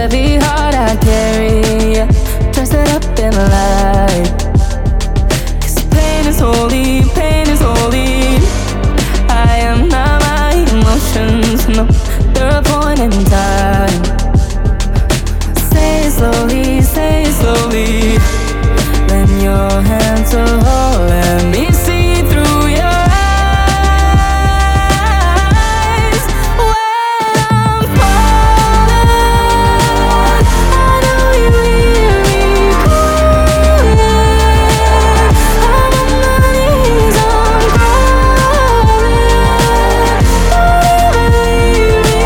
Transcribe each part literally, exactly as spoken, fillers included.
heavy heart I carry, yeah. Dress it up in light, 'cause pain is holy, pain is holy. I am not my emotions, no, they're a point in time. Say it slowly, say it slowly. Lend your hand to hold, let me see through your eyes. When I'm falling, I know you hear me calling. I'm on my knees, I'm crawling. Believe me,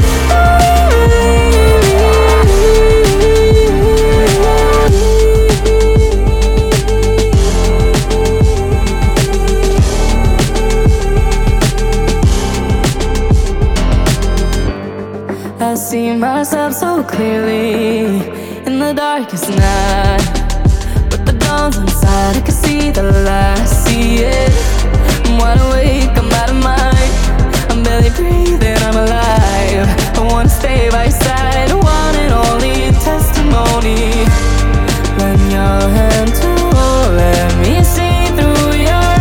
I see myself so clearly in the darkest night, but the dawn's inside. I can see the light, see it. I'm wide awake, I'm out of mind. I'm barely breathing, I'm alive. I wanna stay by your side, one and only testimony. Lend your hand to hold, let me see through your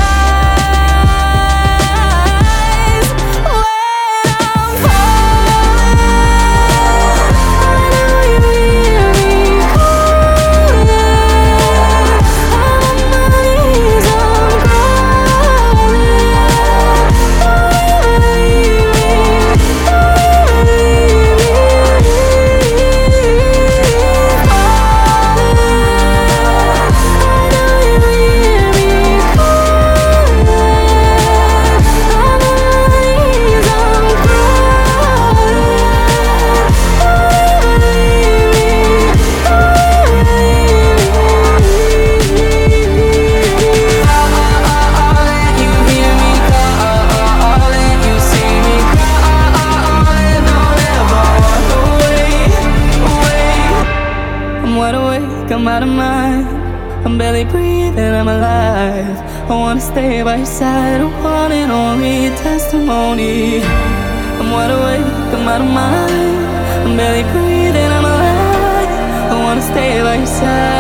eyes. When I'm falling, I know you hear me calling. I'm on my knees, I'm crawling. Believe me, believe me. Falling, I know you hear me calling. I'm on my knees, I'm wide awake, I'm out of mind. I'm barely breathing, I'm alive. I wanna stay by your side, one and only testimony. I'm wide awake, I'm out of mind. I'm barely breathing, I'm alive. I wanna stay by your side.